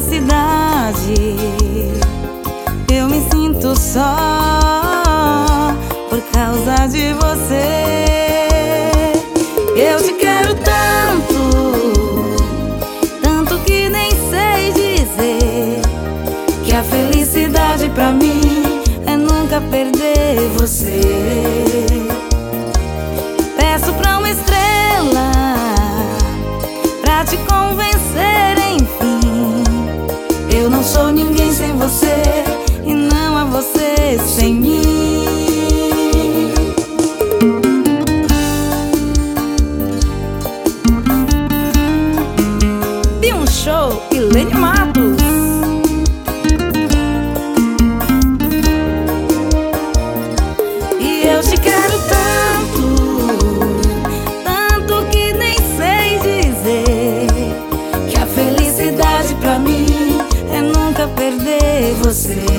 cidade. Eu me sinto só por causa de você. Eu te quero tanto, tanto que nem sei dizer que a felicidade pra mim é nunca perder você. Peço pra uma estrela pra te convencer, enfim. Eu não sou ninguém sem você e não há você sem mim. Vi um show e Lene Matos. E eu te quero tanto, tanto que nem sei dizer que a felicidade pra mim é nunca perder você.